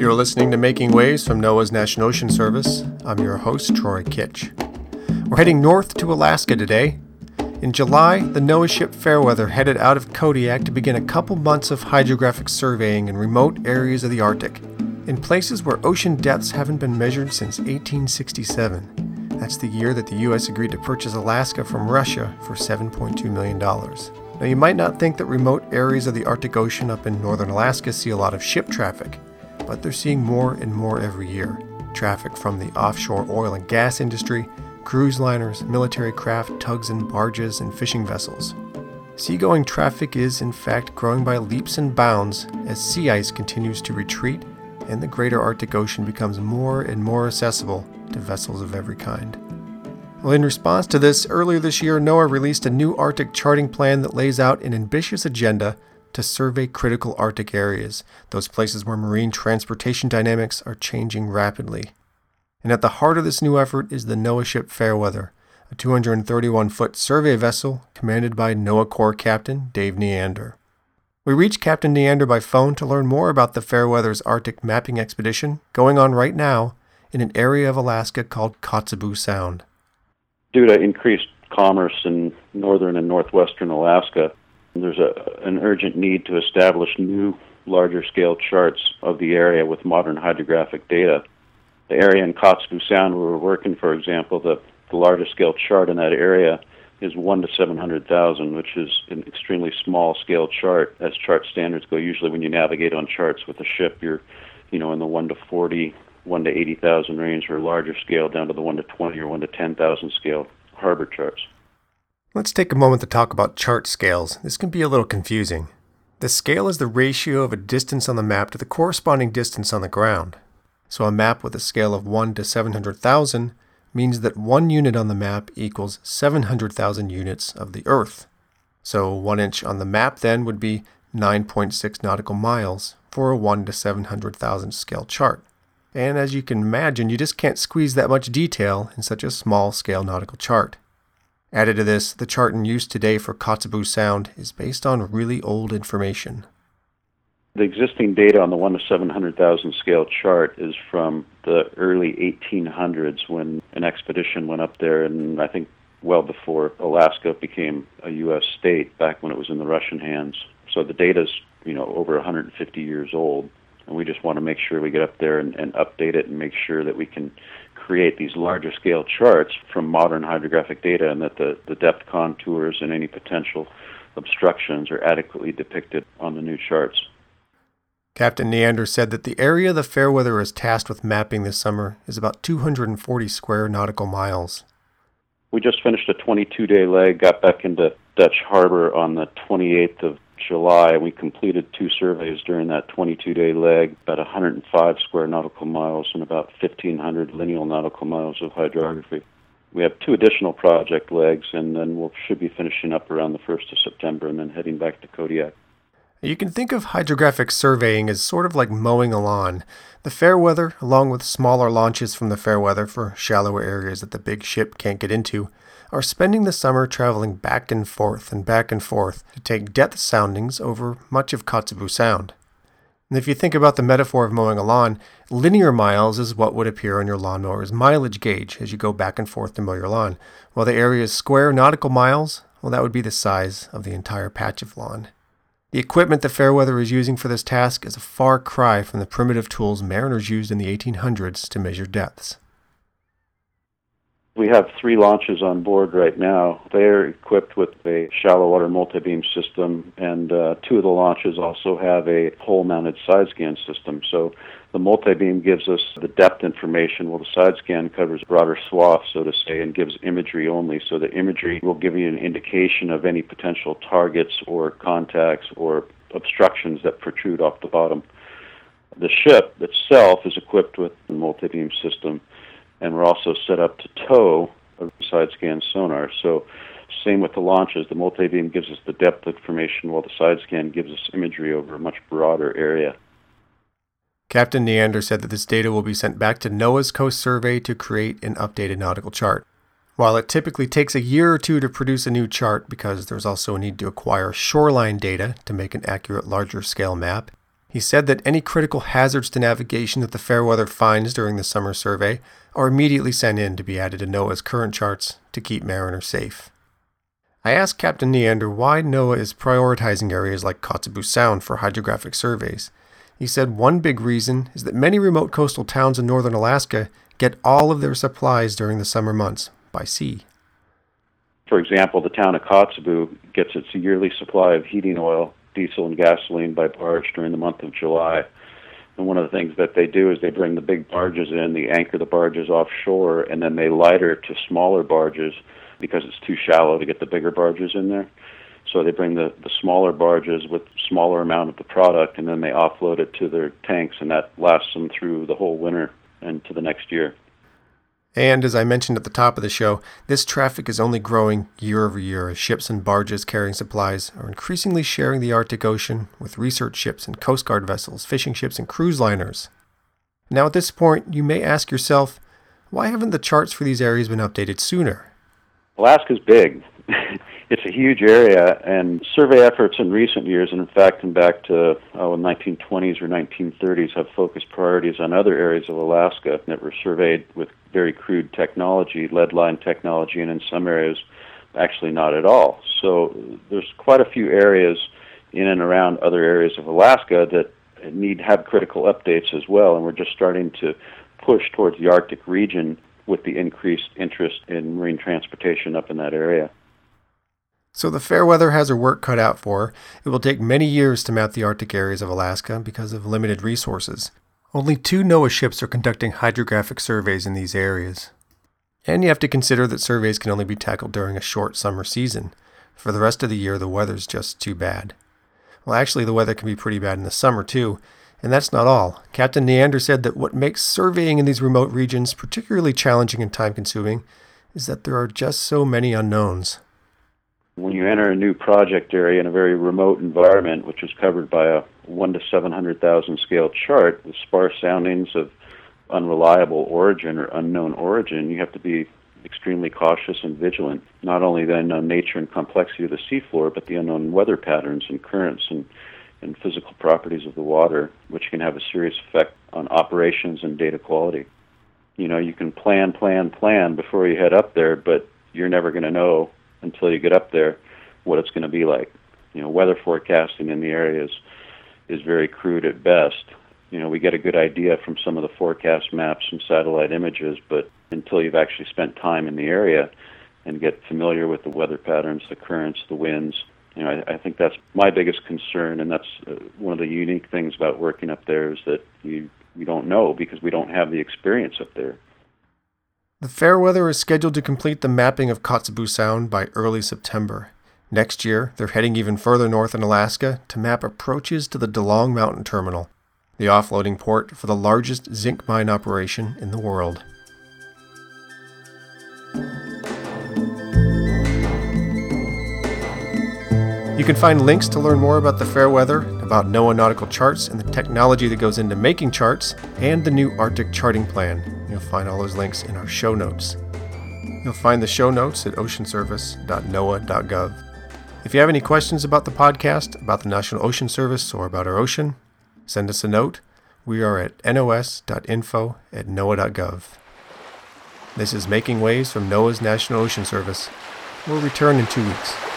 You're listening to Making Waves from NOAA's National Ocean Service. I'm your host, Troy Kitch. We're heading north to Alaska today. In July, the NOAA ship Fairweather headed out of Kodiak to begin a couple months of hydrographic surveying in remote areas of the Arctic, in places where ocean depths haven't been measured since 1867. That's the year that the U.S. agreed to purchase Alaska from Russia for $7.2 million. Now, you might not think that remote areas of the Arctic Ocean up in northern Alaska see a lot of ship traffic, but they're seeing more and more every year. Traffic from the offshore oil and gas industry, cruise liners, military craft, tugs and barges, and fishing vessels. Seagoing traffic is, in fact, growing by leaps and bounds as sea ice continues to retreat and the greater Arctic Ocean becomes more and more accessible to vessels of every kind. Well, in response to this, earlier this year, NOAA released a new Arctic charting plan that lays out an ambitious agenda to survey critical Arctic areas, those places where marine transportation dynamics are changing rapidly. And at the heart of this new effort is the NOAA ship Fairweather, a 231-foot survey vessel commanded by NOAA Corps Captain Dave Neander. We reached Captain Neander by phone to learn more about the Fairweather's Arctic mapping expedition going on right now in an area of Alaska called Kotzebue Sound. Due to increased commerce in northern and northwestern Alaska, there's an urgent need to establish new, larger-scale charts of the area with modern hydrographic data. The area in Kotzebue Sound where we're working, for example, the largest-scale chart in that area is 1 to 700,000, which is an extremely small-scale chart. As chart standards go, usually when you navigate on charts with a ship, you're in the 1 to 40, 1 to 80,000 range, or larger scale down to the 1 to 20 or 1 to 10,000 scale harbor charts. Let's take a moment to talk about chart scales. This can be a little confusing. The scale is the ratio of a distance on the map to the corresponding distance on the ground. So a map with a scale of 1 to 700,000 means that 1 unit on the map equals 700,000 units of the Earth. So 1 inch on the map then would be 9.6 nautical miles for a 1 to 700,000 scale chart. And as you can imagine, you just can't squeeze that much detail in such a small scale nautical chart. Added to this, the chart in use today for Kotzebue Sound is based on really old information. The existing data on the 1 to 700,000 scale chart is from the early 1800s when an expedition went up there, and I think well before Alaska became a U.S. state, back when it was in the Russian hands. So the data's, over 150 years old, and we just want to make sure we get up there and update it and make sure that we can create these larger scale charts from modern hydrographic data, and that the depth contours and any potential obstructions are adequately depicted on the new charts. Captain Neander said that the area the Fairweather is tasked with mapping this summer is about 240 square nautical miles. We just finished a 22-day leg, got back into Dutch Harbor on the 28th of July. We completed 2 surveys during that 22-day leg, about 105 square nautical miles and about 1,500 lineal nautical miles of hydrography. We have 2 additional project legs, and then we should be finishing up around the 1st of September and then heading back to Kodiak. You can think of hydrographic surveying as sort of like mowing a lawn. The Fairweather, along with smaller launches from the Fairweather for shallower areas that the big ship can't get into, are spending the summer traveling back and forth to take depth soundings over much of Kotzebue Sound. And if you think about the metaphor of mowing a lawn, linear miles is what would appear on your lawnmower's mileage gauge as you go back and forth to mow your lawn, while the area's square nautical miles, well, that would be the size of the entire patch of lawn. The equipment the Fairweather is using for this task is a far cry from the primitive tools mariners used in the 1800s to measure depths. We have 3 launches on board right now. They're equipped with a shallow water multi-beam system, and 2 of the launches also have a pole-mounted side scan system. So the multi-beam gives us the depth information, while the side scan covers a broader swath, so to say, and gives imagery only. So the imagery will give you an indication of any potential targets or contacts or obstructions that protrude off the bottom. The ship itself is equipped with a multi-beam system, and we're also set up to tow a side scan sonar. So same with the launches. The multi-beam gives us the depth information, while the side scan gives us imagery over a much broader area. Captain Neander said that this data will be sent back to NOAA's Coast Survey to create an updated nautical chart. While it typically takes a year or 2 to produce a new chart because there's also a need to acquire shoreline data to make an accurate larger scale map, He said that any critical hazards to navigation that the Fairweather finds during the summer survey are immediately sent in to be added to NOAA's current charts to keep mariners safe. I asked Captain Neander why NOAA is prioritizing areas like Kotzebue Sound for hydrographic surveys. He said one big reason is that many remote coastal towns in northern Alaska get all of their supplies during the summer months by sea. For example, the town of Kotzebue gets its yearly supply of heating oil, diesel, and gasoline by barge during the month of July. And one of the things that they do is they bring the big barges in, they anchor the barges offshore, and then they lighter to smaller barges because it's too shallow to get the bigger barges in there. So they bring the smaller barges with smaller amount of the product, and then they offload it to their tanks, and that lasts them through the whole winter and to the next year. And as I mentioned at the top of the show, this traffic is only growing year over year as ships and barges carrying supplies are increasingly sharing the Arctic Ocean with research ships and Coast Guard vessels, fishing ships, and cruise liners. Now at this point, you may ask yourself, why haven't the charts for these areas been updated sooner? Alaska's big. It's a huge area, and survey efforts in recent years, and in fact, back to the 1920s or 1930s, have focused priorities on other areas of Alaska that were surveyed with very crude technology, lead line technology, and in some areas, actually not at all. So there's quite a few areas in and around other areas of Alaska that have critical updates as well, and we're just starting to push towards the Arctic region with the increased interest in marine transportation up in that area. So the Fairweather has her work cut out for her. It will take many years to map the Arctic areas of Alaska because of limited resources. Only 2 NOAA ships are conducting hydrographic surveys in these areas. And you have to consider that surveys can only be tackled during a short summer season. For the rest of the year, the weather's just too bad. Well, actually, the weather can be pretty bad in the summer, too. And that's not all. Captain Neander said that what makes surveying in these remote regions particularly challenging and time-consuming is that there are just so many unknowns. When you enter a new project area in a very remote environment, which is covered by a 1 to 700,000 scale chart with sparse soundings of unreliable origin or unknown origin, you have to be extremely cautious and vigilant, not only the unknown nature and complexity of the seafloor, but the unknown weather patterns and currents and physical properties of the water, which can have a serious effect on operations and data quality. You know, you can plan before you head up there, but you're never going to know until you get up there what it's going to be like. You know, weather forecasting in the area is very crude at best. You know, we get a good idea from some of the forecast maps and satellite images, but until you've actually spent time in the area and get familiar with the weather patterns, the currents, the winds, you know, I think that's my biggest concern, and that's one of the unique things about working up there is that you don't know because we don't have the experience up there. The Fairweather is scheduled to complete the mapping of Kotzebue Sound by early September. Next year, they're heading even further north in Alaska to map approaches to the DeLong Mountain Terminal, the offloading port for the largest zinc mine operation in the world. You can find links to learn more about the Fairweather, about NOAA nautical charts and the technology that goes into making charts, and the new Arctic charting plan. You'll find all those links in our show notes. You'll find the show notes at oceanservice.noaa.gov. If you have any questions about the podcast, about the National Ocean Service, or about our ocean, send us a note. We are at nos.info@noaa.gov. This is Making Waves from NOAA's National Ocean Service. We'll return in 2 weeks.